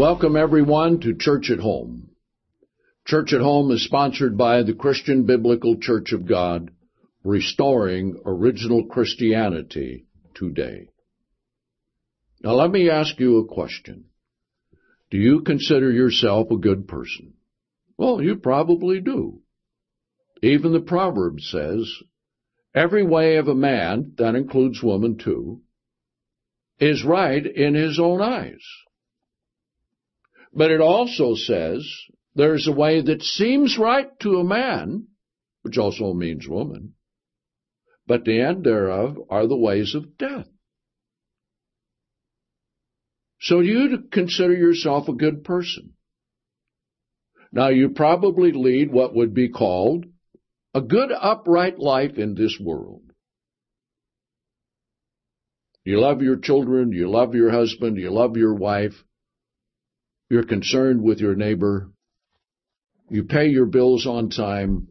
Welcome everyone to Church at Home. Church at Home is sponsored by the Christian Biblical Church of God, restoring original Christianity today. Now let me ask you a question. Do you consider yourself a good person? Well, you probably do. Even the proverb says, every way of a man, that includes woman too, is right in his own eyes. But it also says there's a way that seems right to a man, which also means woman, but the end thereof are the ways of death. So you consider yourself a good person. Now you probably lead what would be called a good upright life in this world. You love your children, you love your husband, you love your wife. You're concerned with your neighbor. You pay your bills on time.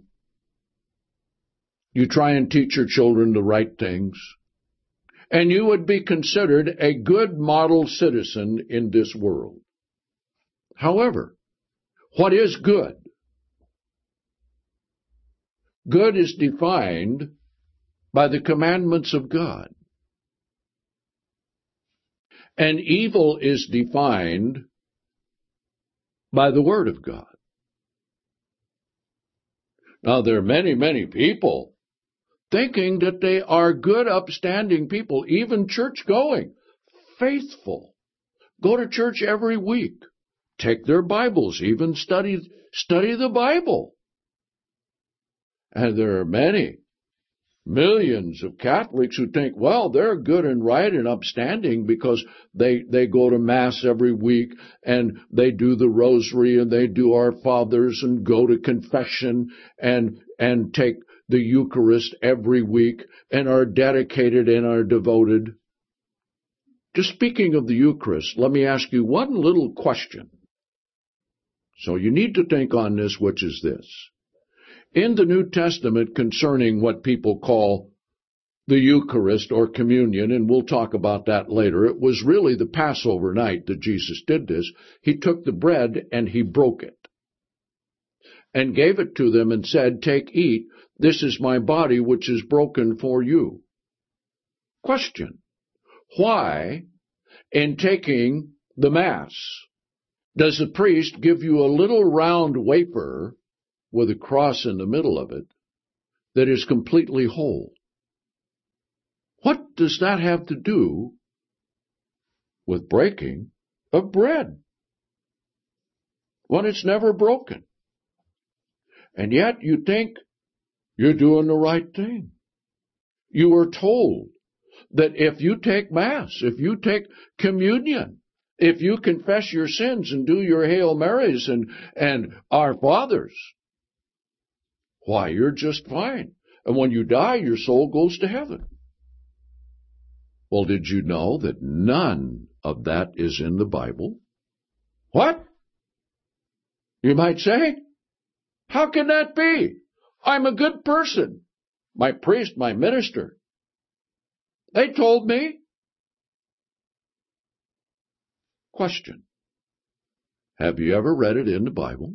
You try and teach your children the right things. And you would be considered a good model citizen in this world. However, what is good? Good is defined by the commandments of God. And evil is defined by the Word of God. Now, there are many people thinking that they are good, upstanding people, even church-going, faithful, go to church every week, take their Bibles, even study the Bible. And there are millions of Catholics who think, well, they're good and right and upstanding because they go to Mass every week and they do the Rosary and they do Our Fathers and go to confession and take the Eucharist every week and are dedicated and are devoted. Just speaking of the Eucharist, let me ask you one little question. So you need to think on this, which is this. In the New Testament concerning what people call the Eucharist or communion, and we'll talk about that later, it was really the Passover night that Jesus did this. He took the bread and he broke it and gave it to them and said, take, eat, this is my body which is broken for you. Question. Why, in taking the Mass, does the priest give you a little round wafer with a cross in the middle of it that is completely whole? What does that have to do with breaking of bread when it's never broken? And yet you think you're doing the right thing. You were told that if you take Mass, if you take communion, if you confess your sins and do your Hail Marys and Our Fathers, why, you're just fine. And when you die, your soul goes to heaven. Well, did you know that none of that is in the Bible? What? You might say, how can that be? I'm a good person. My priest, my minister, they told me. Question. Have you ever read it in the Bible?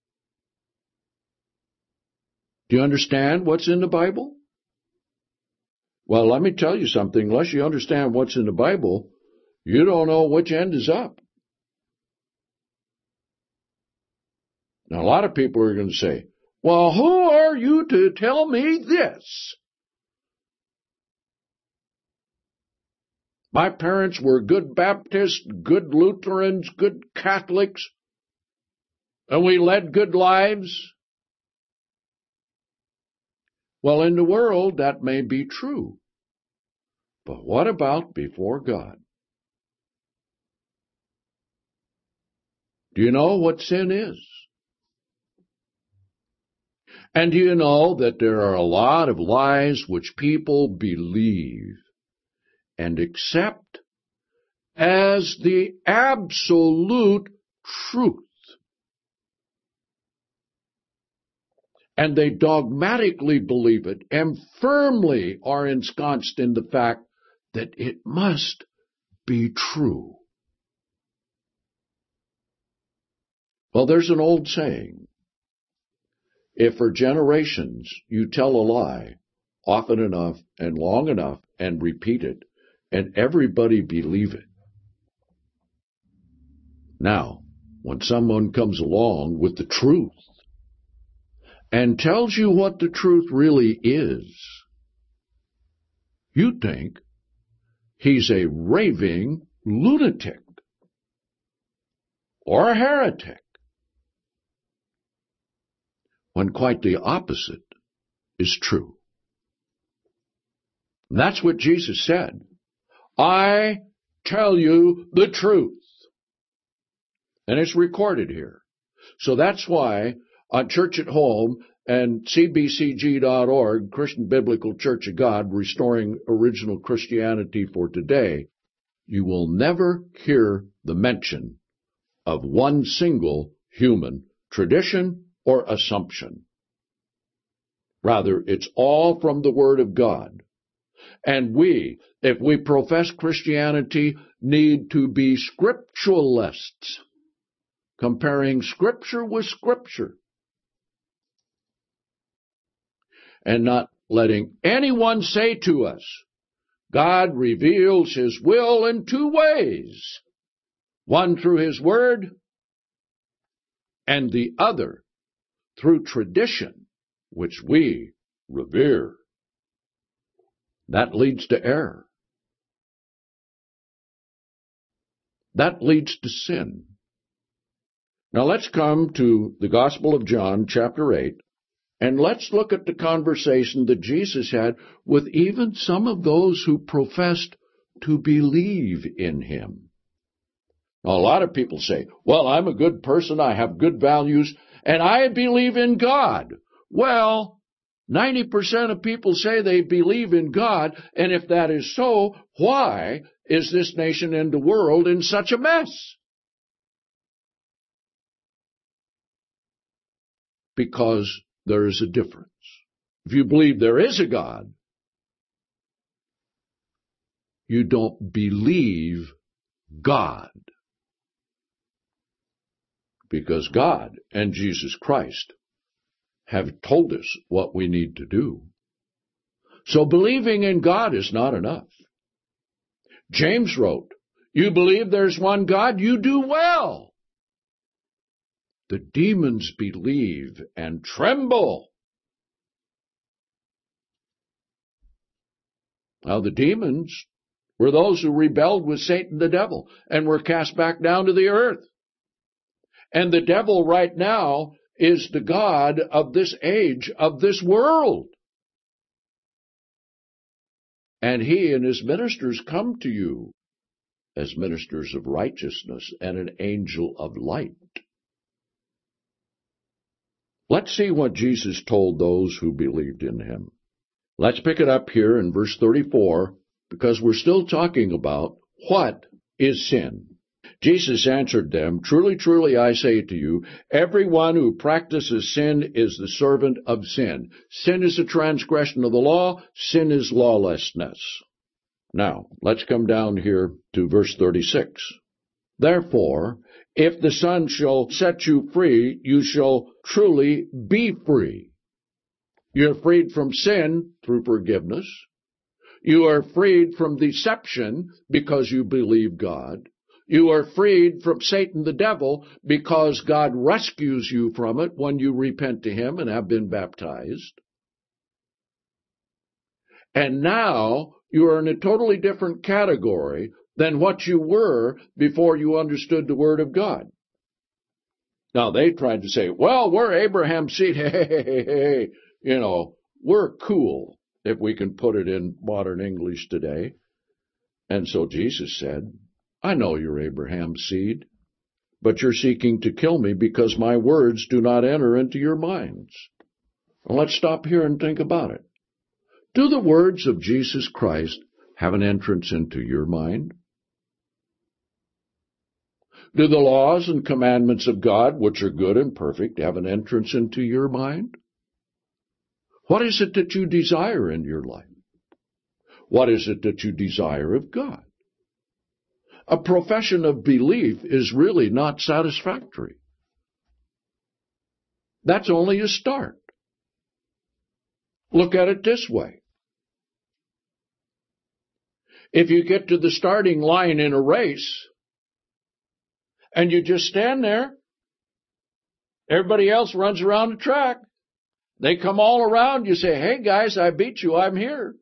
Do you understand what's in the Bible? Well, let me tell you something. Unless you understand what's in the Bible, you don't know which end is up. Now, a lot of people are going to say, well, who are you to tell me this? My parents were good Baptists, good Lutherans, good Catholics, and we led good lives. Well, in the world, that may be true. But what about before God? Do you know what sin is? And do you know that there are a lot of lies which people believe and accept as the absolute truth? And they dogmatically believe it and firmly are ensconced in the fact that it must be true. Well, there's an old saying, if for generations you tell a lie often enough and long enough and repeat it, and everybody believe it. Now, when someone comes along with the truth and tells you what the truth really is, you think he's a raving lunatic or a heretic, when quite the opposite is true. And that's what Jesus said. I tell you the truth. And it's recorded here. So that's why on Church at Home and cbcg.org, Christian Biblical Church of God, Restoring Original Christianity for Today, you will never hear the mention of one single human tradition or assumption. Rather, it's all from the Word of God. And we, if we profess Christianity, need to be scripturalists, comparing Scripture with Scripture, and not letting anyone say to us, God reveals His will in two ways, one through His Word, and the other through tradition, which we revere. That leads to error. That leads to sin. Now let's come to the Gospel of John, chapter 8, and let's look at the conversation that Jesus had with even some of those who professed to believe in Him. Now, a lot of people say, well, I'm a good person, I have good values, and I believe in God. Well, 90% of people say they believe in God, and if that is so, why is this nation and the world in such a mess? Because there is a difference. If you believe there is a God, you don't believe God. Because God and Jesus Christ have told us what we need to do. So believing in God is not enough. James wrote, you believe there's one God, you do well. The demons believe and tremble. Now the demons were those who rebelled with Satan the devil and were cast back down to the earth. And the devil right now is the god of this age, of this world. And he and his ministers come to you as ministers of righteousness and an angel of light. Let's see what Jesus told those who believed in Him. Let's pick it up here in verse 34, because we're still talking about what is sin. Jesus answered them, truly, truly, I say to you, everyone who practices sin is the servant of sin. Sin is a transgression of the law. Sin is lawlessness. Now, let's come down here to verse 36. Therefore, if the Son shall set you free, you shall truly be free. You're freed from sin through forgiveness. You are freed from deception because you believe God. You are freed from Satan the devil because God rescues you from it when you repent to Him and have been baptized. And now you are in a totally different category than what you were before you understood the Word of God. Now, they tried to say, well, we're Abraham's seed. Hey, we're cool, if we can put it in modern English today. And so Jesus said, I know you're Abraham's seed, but you're seeking to kill me because my words do not enter into your minds. Well, let's stop here and think about it. Do the words of Jesus Christ have an entrance into your mind? Do the laws and commandments of God, which are good and perfect, have an entrance into your mind? What is it that you desire in your life? What is it that you desire of God? A profession of belief is really not satisfactory. That's only a start. Look at it this way. If you get to the starting line in a race and you just stand there, everybody else runs around the track. They come all around. You say, hey, guys, I beat you. I'm here.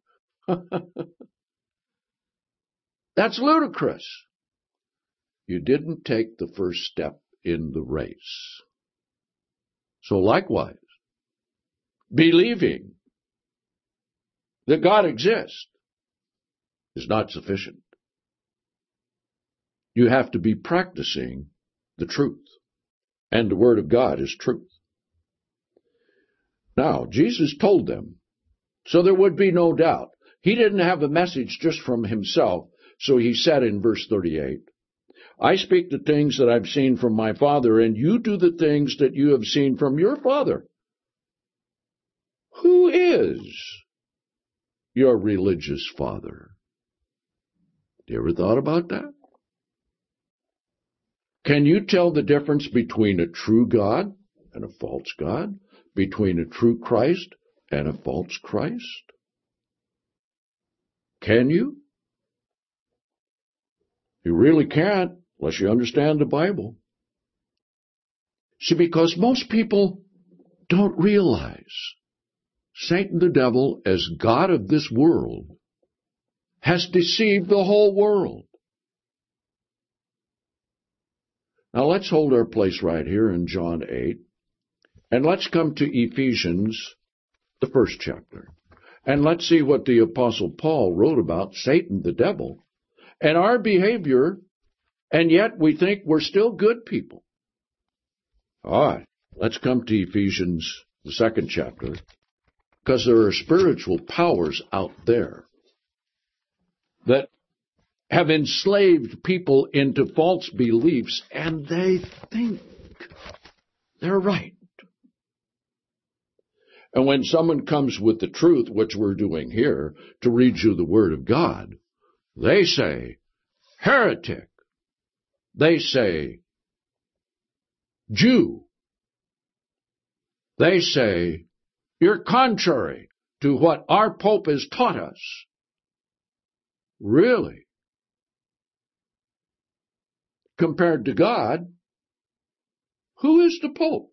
That's ludicrous. You didn't take the first step in the race. So likewise, believing that God exists is not sufficient. You have to be practicing the truth. And the Word of God is truth. Now, Jesus told them, so there would be no doubt. He didn't have a message just from himself, so he said in verse 38, I speak the things that I've seen from my Father, and you do the things that you have seen from your father. Who is your religious father? You ever thought about that? Can you tell the difference between a true God and a false God? Between a true Christ and a false Christ? Can you? You really can't, unless you understand the Bible. See, because most people don't realize Satan the devil, as God of this world, has deceived the whole world. Now let's hold our place right here in John 8, and let's come to Ephesians, the first chapter, and let's see what the Apostle Paul wrote about Satan the devil and our behavior, and yet we think we're still good people. All right, let's come to Ephesians, the second chapter, because there are spiritual powers out there that have enslaved people into false beliefs, and they think they're right. And when someone comes with the truth, which we're doing here, to read you the Word of God, they say, heretic. They say, Jew. They say, you're contrary to what our Pope has taught us. Really? Compared to God, who is the Pope?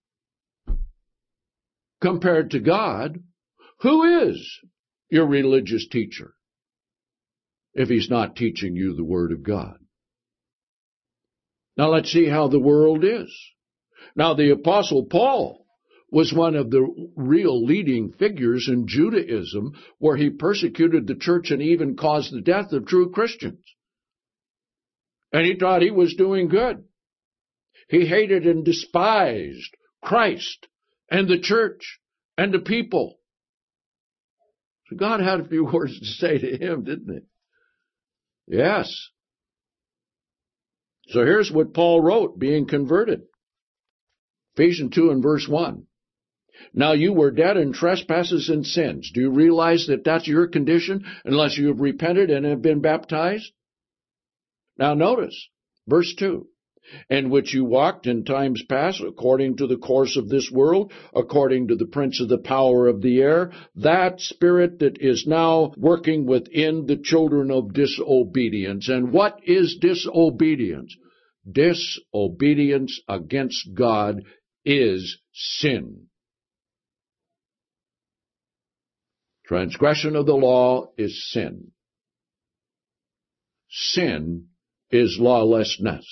Compared to God, who is your religious teacher if he's not teaching you the Word of God? Now let's see how the world is. Now the Apostle Paul was one of the real leading figures in Judaism, where he persecuted the church and even caused the death of true Christians. And he thought he was doing good. He hated and despised Christ and the church and the people. So God had a few words to say to him, didn't he? Yes. So here's what Paul wrote, being converted. Ephesians 2 and verse 1. Now you were dead in trespasses and sins. Do you realize that that's your condition unless you have repented and have been baptized? Now notice, verse 2. In which you walked in times past according to the course of this world, according to the prince of the power of the air, that spirit that is now working within the children of disobedience. And what is disobedience? Disobedience against God is sin. Transgression of the law is sin. Sin is lawlessness.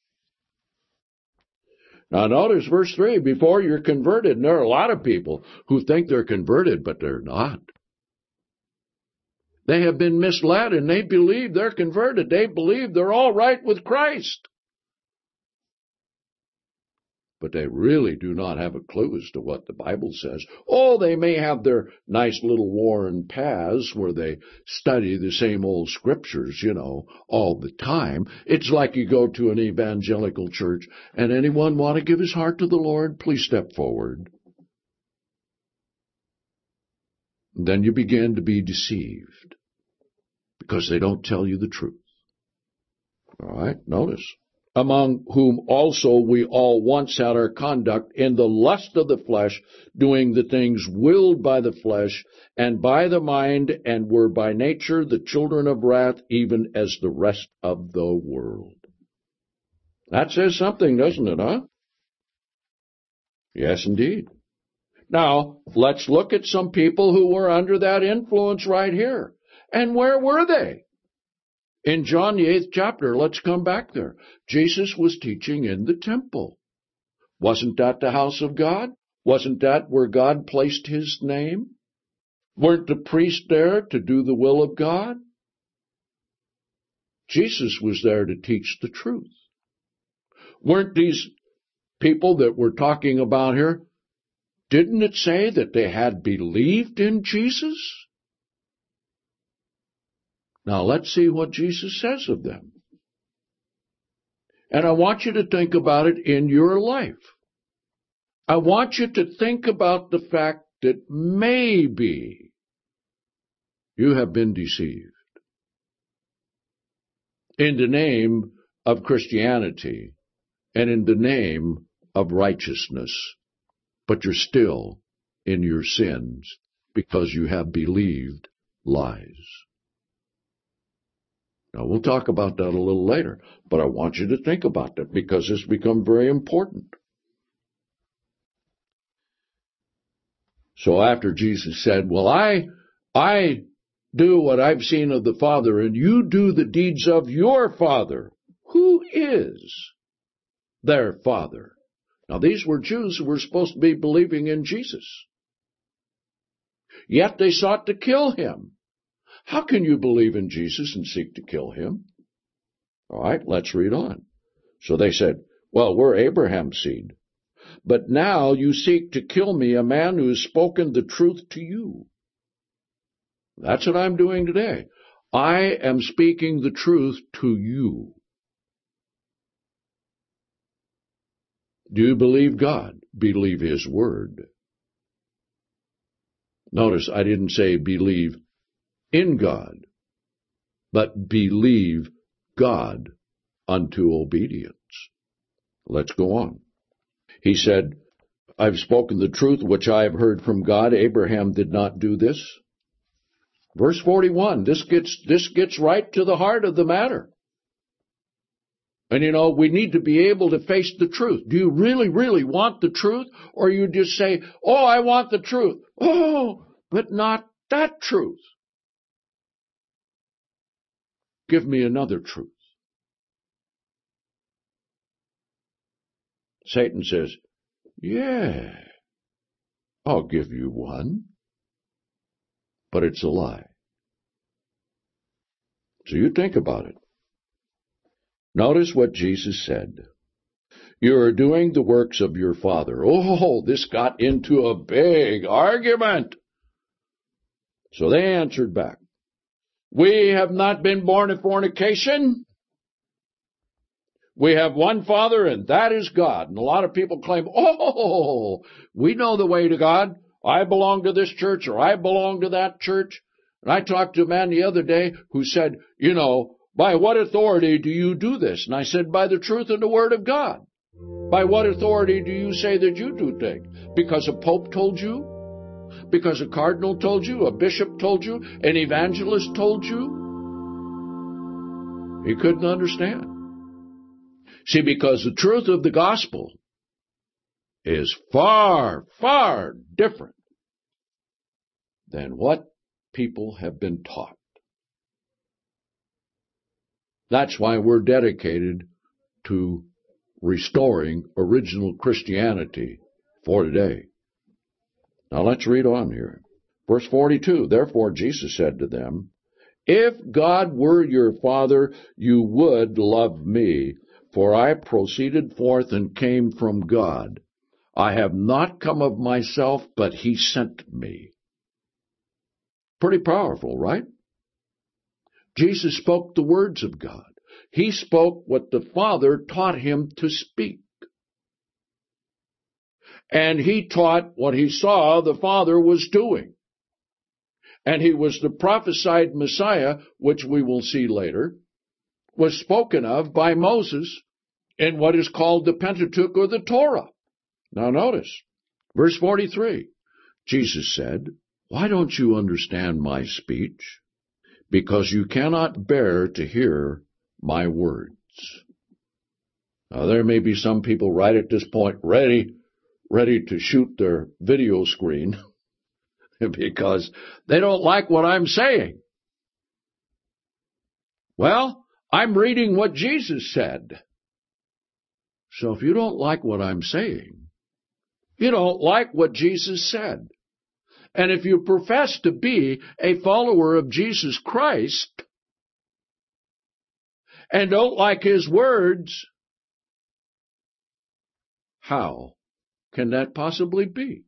Now notice verse 3, before you're converted, and there are a lot of people who think they're converted, but they're not. They have been misled and they believe they're converted. They believe they're all right with Christ. But they really do not have a clue as to what the Bible says. Oh, they may have their nice little worn paths where they study the same old scriptures, all the time. It's like you go to an evangelical church, and anyone want to give his heart to the Lord? Please step forward. Then you begin to be deceived because they don't tell you the truth. All right, notice. among whom also we all once had our conduct in the lust of the flesh, doing the things willed by the flesh and by the mind, and were by nature the children of wrath, even as the rest of the world. That says something, doesn't it, huh? Yes, indeed. Now, let's look at some people who were under that influence right here. And where were they? In John, the 8th chapter, let's come back there. Jesus was teaching in the temple. Wasn't that the house of God? Wasn't that where God placed his name? Weren't the priests there to do the will of God? Jesus was there to teach the truth. Weren't these people that we're talking about here, didn't it say that they had believed in Jesus? Now let's see what Jesus says of them. And I want you to think about it in your life. I want you to think about the fact that maybe you have been deceived in the name of Christianity and in the name of righteousness, but you're still in your sins because you have believed lies. Now, we'll talk about that a little later, but I want you to think about that because it's become very important. So after Jesus said, well, I do what I've seen of the Father, and you do the deeds of your Father. Who is their Father? Now, these were Jews who were supposed to be believing in Jesus. Yet they sought to kill him. How can you believe in Jesus and seek to kill him? All right, let's read on. So they said, well, we're Abraham's seed. But now you seek to kill me, a man who has spoken the truth to you. That's what I'm doing today. I am speaking the truth to you. Do you believe God? Believe his word. Notice I didn't say believe in God, but believe God unto obedience. Let's go on. He said, I've spoken the truth which I have heard from God. Abraham did not do this. Verse 41, this gets right to the heart of the matter. And we need to be able to face the truth. Do you really, really want the truth? Or you just say, oh, I want the truth. Oh, but not that truth. Give me another truth. Satan says, yeah, I'll give you one. But it's a lie. So you think about it. Notice what Jesus said. You are doing the works of your father. Oh, this got into a big argument. So they answered back, we have not been born of fornication. We have one Father, and that is God. And a lot of people claim, oh, we know the way to God. I belong to this church, or I belong to that church. And I talked to a man the other day who said, by what authority do you do this? And I said, by the truth and the word of God. By what authority do you say that you do things? Because a pope told you? Because a cardinal told you? A bishop told you? An evangelist told you? He couldn't understand. See, because the truth of the gospel is far, far different than what people have been taught. That's why we're dedicated to restoring original Christianity for today. Now let's read on here. Verse 42, therefore Jesus said to them, if God were your Father, you would love me, for I proceeded forth and came from God. I have not come of myself, but he sent me. Pretty powerful, right? Jesus spoke the words of God. He spoke what the Father taught him to speak. And he taught what he saw the Father was doing. And he was the prophesied Messiah, which we will see later, was spoken of by Moses in what is called the Pentateuch or the Torah. Now notice, verse 43, Jesus said, "Why don't you understand my speech? Because you cannot bear to hear my words." Now there may be some people right at this point ready to shoot their video screen because they don't like what I'm saying. Well, I'm reading what Jesus said. So if you don't like what I'm saying, you don't like what Jesus said. And if you profess to be a follower of Jesus Christ and don't like his words, how can that possibly be?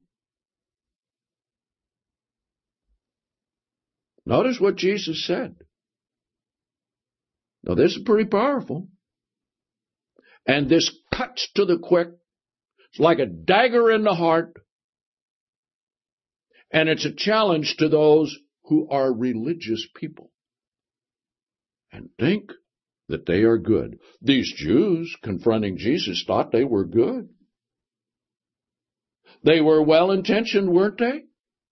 Notice what Jesus said. Now, this is pretty powerful. And this cuts to the quick. It's like a dagger in the heart. And it's a challenge to those who are religious people and think that they are good. These Jews confronting Jesus thought they were good. They were well-intentioned, weren't they?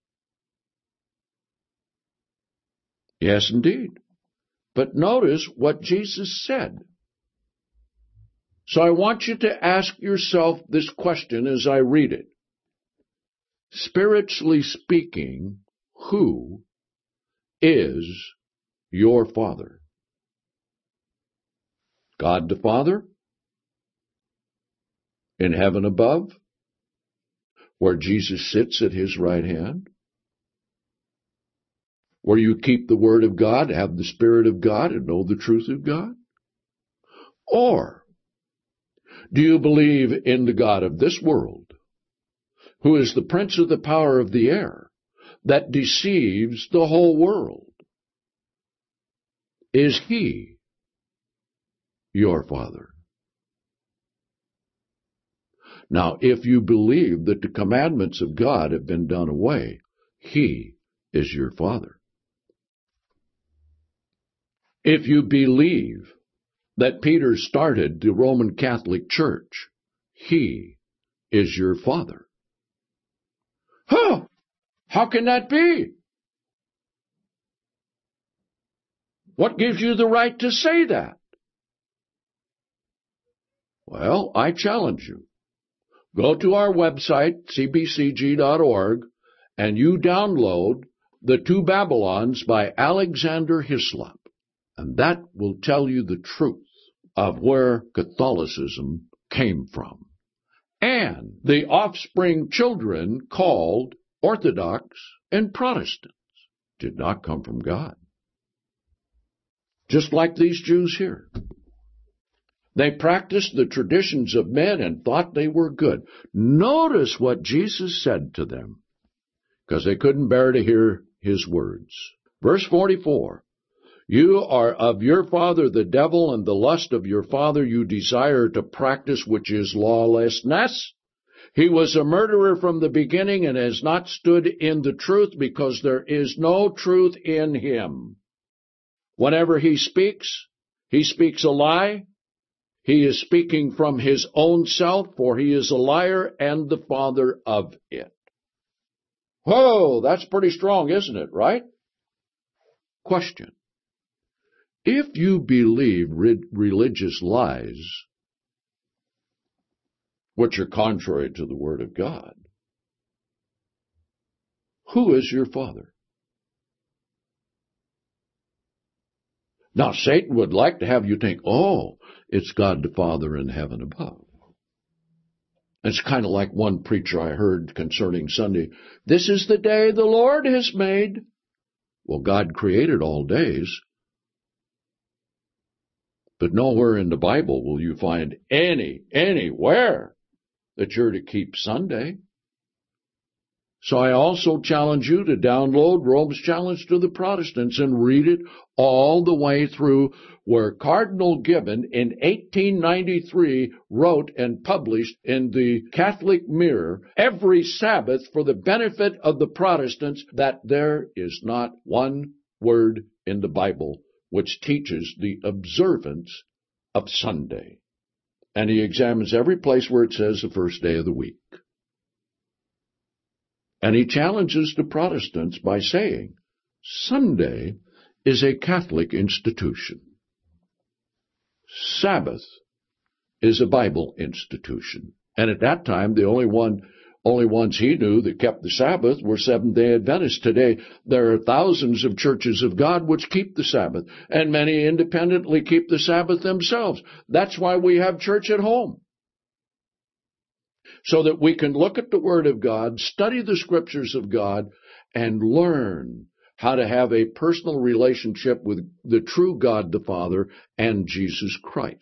Yes, indeed. But notice what Jesus said. So I want you to ask yourself this question as I read it. Spiritually speaking, who is your Father? God the Father? In heaven above? Where Jesus sits at his right hand? Where you keep the Word of God, have the Spirit of God, and know the truth of God? Or do you believe in the God of this world, who is the prince of the power of the air, that deceives the whole world? Is he your Father? Now, if you believe that the commandments of God have been done away, he is your Father. If you believe that Peter started the Roman Catholic Church, he is your Father. Huh? How can that be? What gives you the right to say that? Well, I challenge you. Go to our website, cbcg.org, and you download The Two Babylons by Alexander Hislop. And that will tell you the truth of where Catholicism came from. And the offspring children called Orthodox and Protestants did not come from God. Just like these Jews here. They practiced the traditions of men and thought they were good. Notice what Jesus said to them, because they couldn't bear to hear his words. Verse 44, "You are of your father the devil, and the lust of your father you desire to practice, which is lawlessness. He was a murderer from the beginning and has not stood in the truth, because there is no truth in him. Whenever he speaks a lie. He is speaking from his own self, for he is a liar and the father of it." Whoa, that's pretty strong, isn't it, right? Question. If you believe religious lies, which are contrary to the Word of God, who is your Father? Now, Satan would like to have you think, oh, it's God the Father in heaven above. It's kind of like one preacher I heard concerning Sunday. This is the day the Lord has made. Well, God created all days. But nowhere in the Bible will you find anywhere that you're to keep Sunday. So I also challenge you to download Rome's Challenge to the Protestants and read it all the way through, where Cardinal Gibbon in 1893 wrote and published in the Catholic Mirror every Sabbath for the benefit of the Protestants that there is not one word in the Bible which teaches the observance of Sunday. And he examines every place where it says the first day of the week. And he challenges the Protestants by saying, Sunday is a Catholic institution. Sabbath is a Bible institution. And at that time, the only ones he knew that kept the Sabbath were Seventh-day Adventists. Today, there are thousands of churches of God which keep the Sabbath, and many independently keep the Sabbath themselves. That's why we have church at home, so that we can look at the Word of God, study the Scriptures of God, and learn how to have a personal relationship with the true God the Father and Jesus Christ,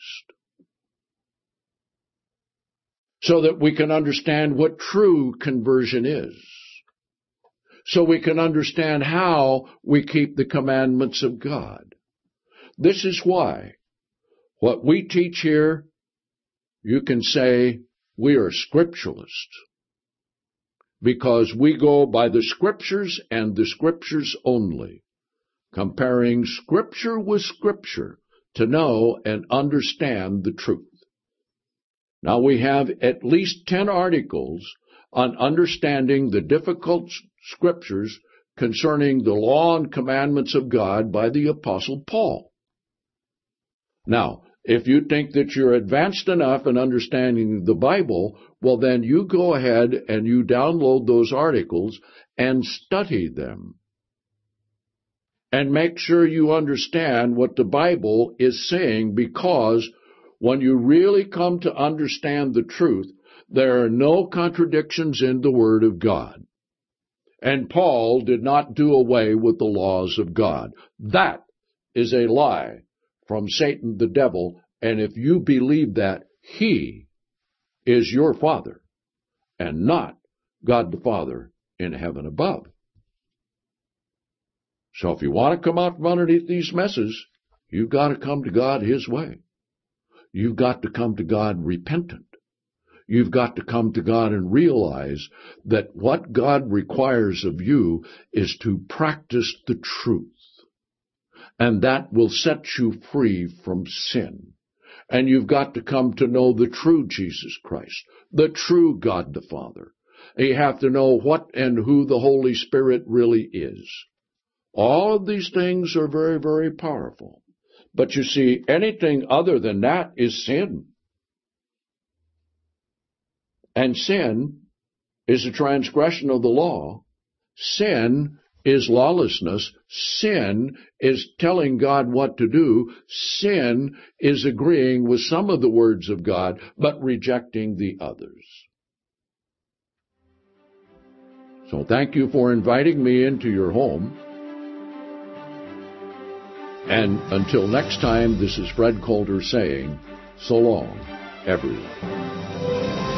so that we can understand what true conversion is, so we can understand how we keep the commandments of God. This is why what we teach here, you can say we are scripturalists, because we go by the Scriptures and the Scriptures only, comparing Scripture with Scripture to know and understand the truth. Now we have at least 10 articles on understanding the difficult Scriptures concerning the law and commandments of God by the Apostle Paul. Now, if you think that you're advanced enough in understanding the Bible, well then you go ahead and you download those articles and study them. And make sure you understand what the Bible is saying, because when you really come to understand the truth, there are no contradictions in the Word of God. And Paul did not do away with the laws of God. That is a lie from Satan the devil, and if you believe that, he is your father, and not God the Father in heaven above. So if you want to come out from underneath these messes, you've got to come to God His way. You've got to come to God repentant. You've got to come to God and realize that what God requires of you is to practice the truth. And that will set you free from sin. And you've got to come to know the true Jesus Christ, the true God the Father. You have to know what and who the Holy Spirit really is. All of these things are very, very powerful. But you see, anything other than that is sin. And sin is a transgression of the law. Sin is lawlessness. Sin is telling God what to do. Sin is agreeing with some of the words of God, but rejecting the others. So thank you for inviting me into your home. And until next time, this is Fred Coulter saying, so long, everyone.